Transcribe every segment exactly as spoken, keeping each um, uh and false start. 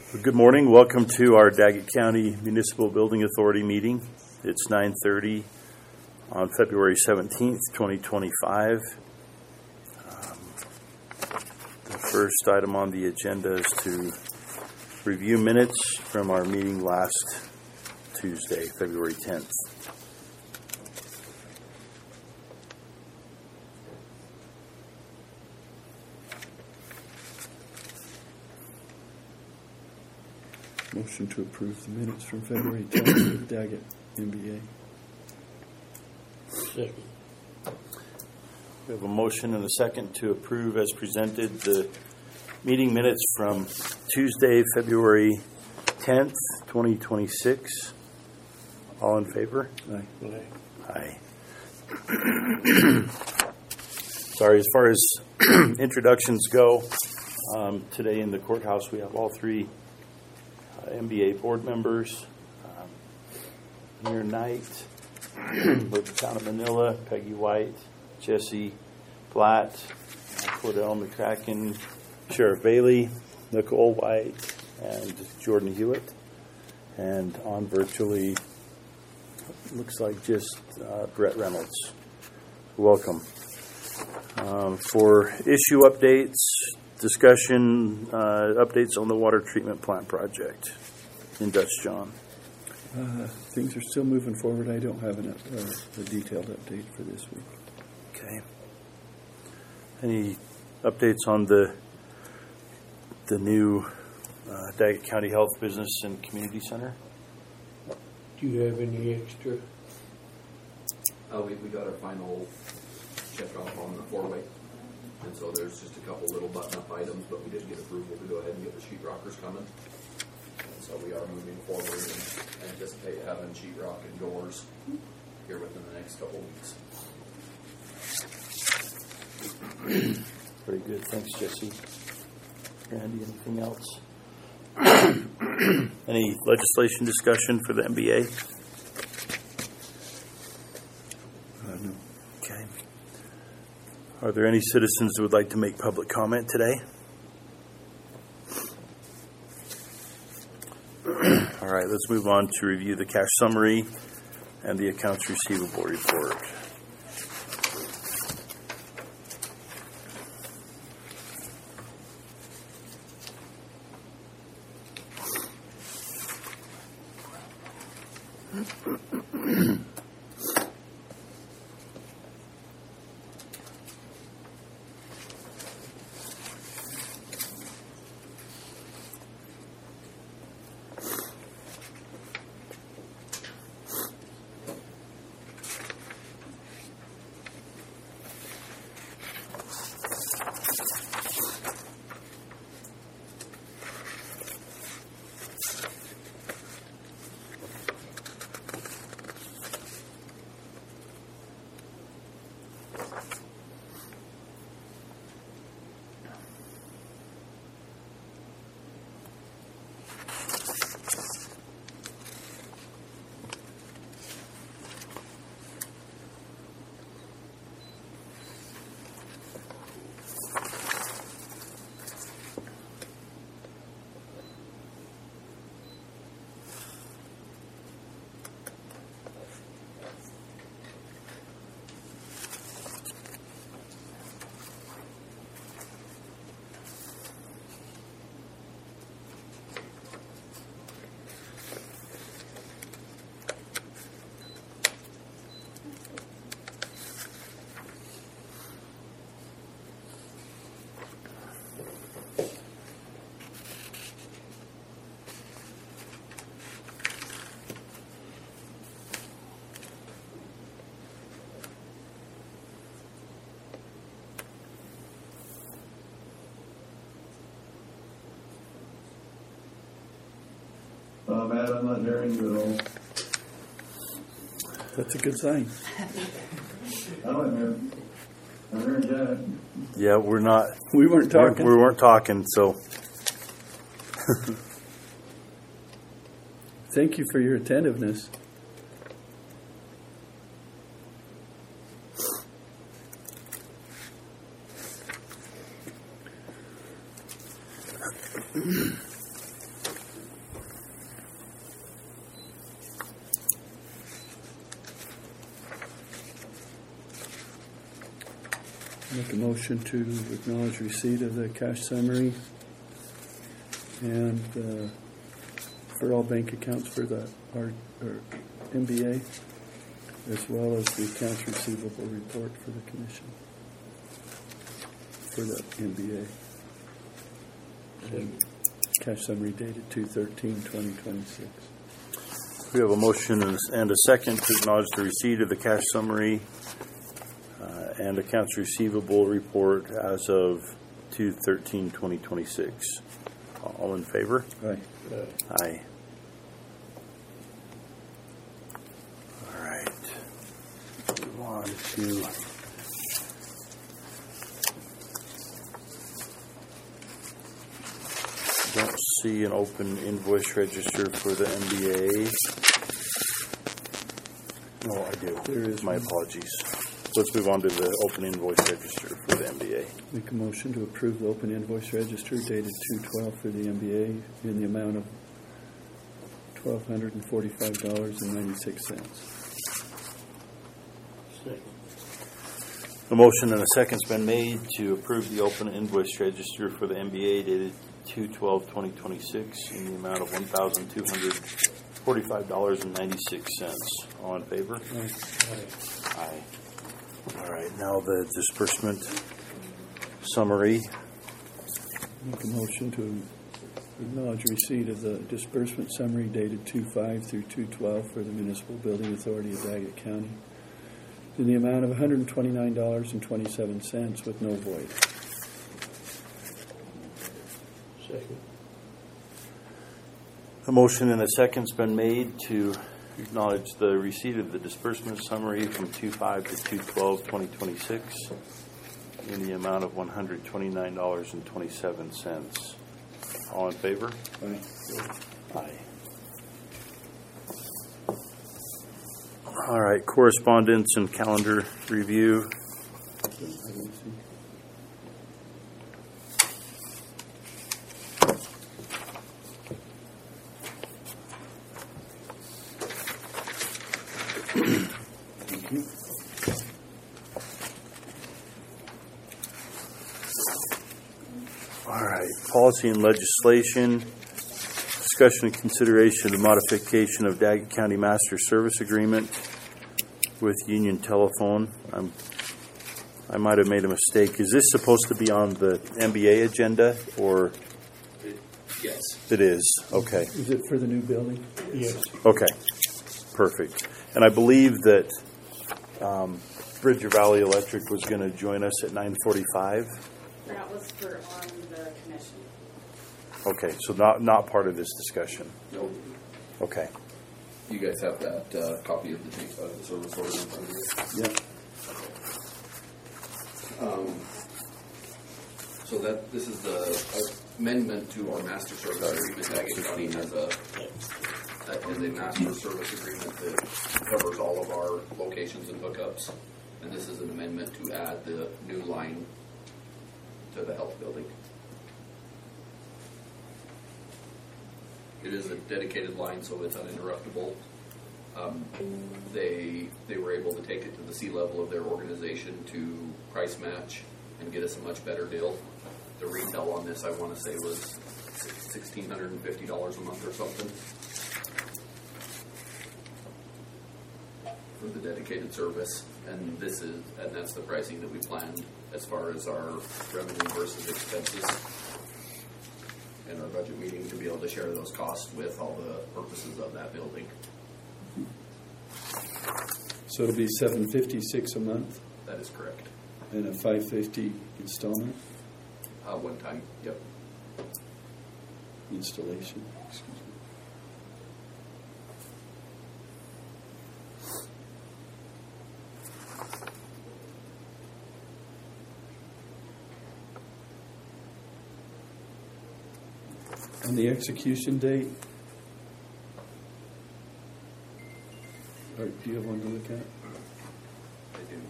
Good morning. Welcome to our Daggett County Municipal Building Authority meeting. It's nine thirty on February seventeenth, twenty twenty-five. Um, the first item on the agenda is to review minutes from our meeting last Tuesday, February tenth. Motion to approve the minutes from February tenth of Daggett M B A. Second. We have a motion and a second to approve as presented the meeting minutes from Tuesday, February tenth, twenty twenty-six. All in favor? Aye. Aye. Sorry, as far as introductions go, um, today in the courthouse we have all three uh, M B A board members. Um, Mayor Knight, with the town of Manila, Peggy White, Jesse Blatt, Cordell McCracken, Sheriff Bailey, Nicole White, and Jordan Hewitt. And on virtually, looks like just uh, Brett Reynolds. Welcome. Um, for issue updates, discussion, uh, updates on the water treatment plant project in Dutch John. Uh, things are still moving forward. I don't have an, uh, a detailed update for this week. Okay. Any updates on the the new uh, Daggett County Health Business and Community Center? Do you have any extra? Uh, we, we got our final check off on the four-way, and so there's just a couple little button-up items, but we did get approval to go ahead and get the sheetrockers coming. And so we are moving forward and anticipate having sheetrock and doors here within the next couple weeks. Very good. Thanks, Jesse. Randy, anything else? Any legislation discussion for the M B A? Uh, no. Okay. Are there any citizens who would like to make public comment today? All right, let's move on to review the cash summary and the accounts receivable report. Uh, Matt, I'm not hearing you at all. That's a good sign. I don't hear. I'm hearing Jack. Yeah, we're not. We weren't talking. We weren't talking, so. Thank you for your attentiveness. motion to acknowledge receipt of the cash summary and uh, for all bank accounts for the our, our M B A, as well as the accounts receivable report for the commission for the M B A. And cash summary dated two thirteen twenty twenty-six. We have a motion and a- and a second to acknowledge the receipt of the cash summary uh, and accounts receivable report as of two thirteen twenty twenty-six. All in favor? Right. Uh, Aye. All right. Move on to don't see an open invoice register for the M B A. No, I do. There is My one. apologies. Let's move on to the open invoice register for the M B A. Make a motion to approve the open invoice register dated two twelve for the M B A in the amount of twelve hundred and forty-five dollars and ninety-six cents. second. A motion and a second's been made to approve the open invoice register for the M B A dated two twelve twenty twenty-six in the amount of one thousand two hundred forty-five dollars and ninety-six cents. All in favor? Aye. Aye. Aye. All right, now the disbursement summary. Make a motion to acknowledge receipt of the disbursement summary dated two five through two twelve for the Municipal Building Authority of Daggett County in the amount of one hundred twenty-nine dollars and twenty-seven cents with no void. Second. A motion and a second's been made to acknowledge the receipt of the disbursement summary from two five to two twelve twenty twenty-six in the amount of one hundred twenty-nine dollars and twenty-seven cents. All in favor? Aye. Aye. All right, correspondence and calendar review. Thank you. All right, policy and legislation. Discussion and consideration of the modification of Daggett County Master Service Agreement with Union Telephone. I'm, I might have made a mistake. Is this supposed to be on the M B A agenda, or Yes. it is? Okay, Is it for the new building? Yes. okay, perfect. And I believe that um, Bridger Valley Electric was going to join us at nine forty-five. That was for on the commission. Okay, so not not part of this discussion. No, Okay. you guys have that uh, copy of the, uh, the service order in front of you. Yep. Um, so that, this is the amendment to our master service agreement. Daggett County has a, that is a master service agreement that covers all of our locations and hookups. And this is an amendment to add the new line to the health building. It is a dedicated line, so it's uninterruptible. Um, they they were able to take it to the C level of their organization to price match and get us a much better deal. The retail on this, I want to say, was one thousand six hundred fifty dollars a month or something for the dedicated service. And this is and that's the pricing that we planned as far as our revenue versus expenses in our budget meeting, to be able to share those costs with all the purposes of that building. So it'll be seven fifty-six a month That is correct. and a five fifty installment Uh, one time, yep. installation. Excuse me. And the execution date? Or do you have one to look at? I do.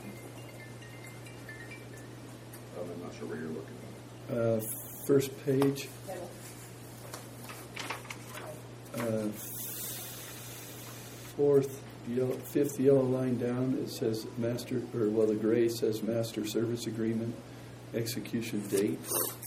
Um, I'm not sure where you're looking. Uh, first page, Middle. uh, fourth, yellow, fifth yellow line down, it says master, or well, the gray says master service agreement execution date,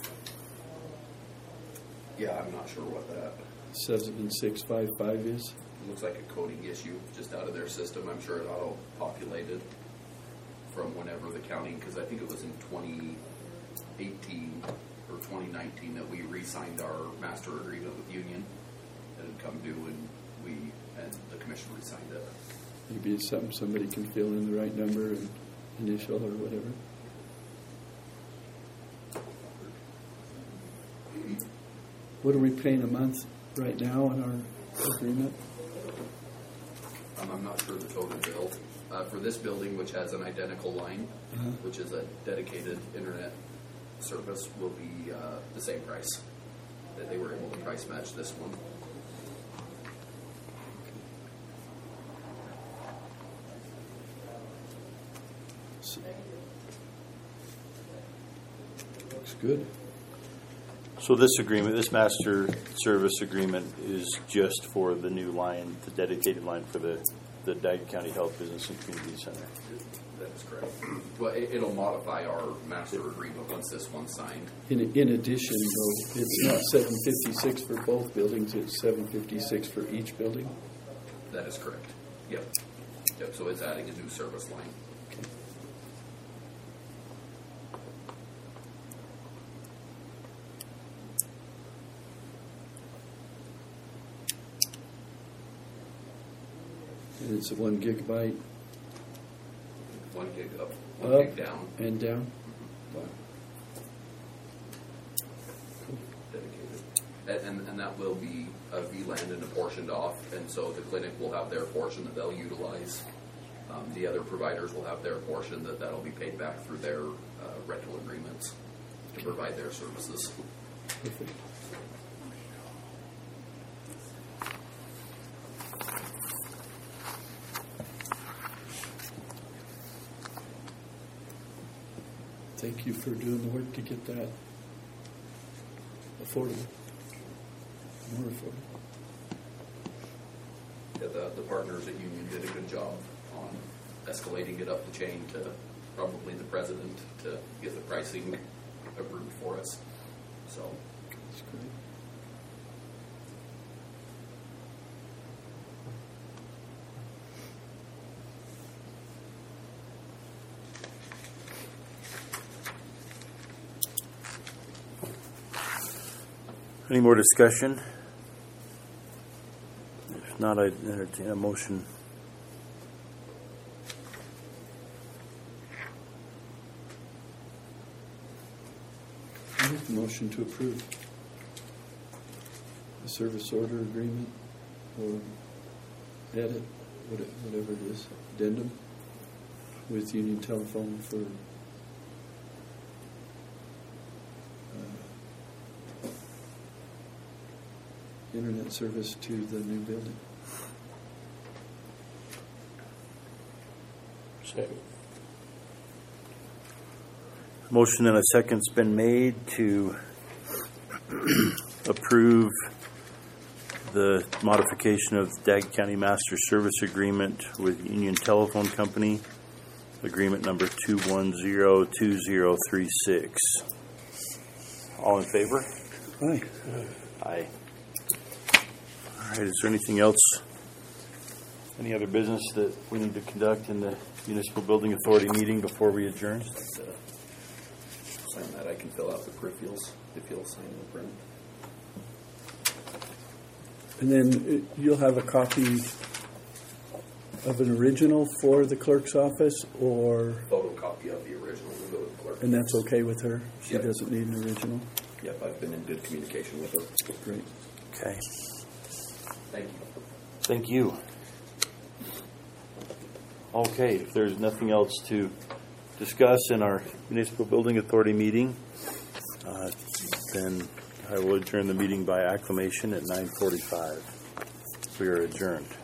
Yeah, I'm not sure what that, seven six five five is. it looks like a coding issue just out of their system. I'm sure it auto-populated from whenever the county, because I think it was in twenty eighteen or twenty nineteen that we re-signed our master agreement with Union. It had come due and we, and the commission re-signed it. Maybe it's something somebody can fill in the right number and initial or whatever. What are we paying a month right now on our agreement? Um, I'm not sure the total bill. Uh, for this building, which has an identical line, Uh-huh. which is a dedicated internet service, will be uh, the same price. That they were able to price match this one. So- Looks good. So this agreement, this master service agreement is just for the new line, the dedicated line for the, the Daggett County Health Business and Community Center. That is correct. Well, it, it'll modify our master agreement once this one's signed. In, in addition, though, it's not seven fifty-six for both buildings, it's seven fifty-six for each building? That is correct. Yep. Yep. So it's adding a new service line. And it's a one gigabyte One gig up, one up gig down. and down? Dedicated. And, and, and that will be a V LAN and apportioned off, and so the clinic will have their portion that they'll utilize. Um, the other providers will have their portion that that'll be paid back through their uh, rental agreements to provide their services. Perfect. Thank you for doing the work to get that affordable, more affordable. Yeah, the, the partners at Union did a good job on escalating it up the chain to probably the president to get the pricing approved for us. So That's great. Any more discussion? If not, I'd entertain a motion. I make the motion to approve the service order agreement or edit, what- whatever it is, addendum with Union Telephone for uh, internet service to the new building. Second. Motion and a second's been made to approve the modification of the Daggett County Master Service Agreement with Union Telephone Company, agreement number two one zero two zero three six. All in favor? Aye. Aye. All right, is there anything else, any other business that we need to conduct in the Municipal Building Authority meeting before we adjourn? uh, sign that. I can fill out the peripherals if you'll sign the print. And then uh, you'll have a copy of an original for the clerk's office, or, Photocopy of the original will go to the clerk. and that's okay with her? She Yep. doesn't need an original? Yep, I've been in good communication with her. Great. Okay, Thank you. thank you. Okay, if there's nothing else to discuss in our Municipal Building Authority meeting, uh, then I will adjourn the meeting by acclamation at nine forty-five. We are adjourned.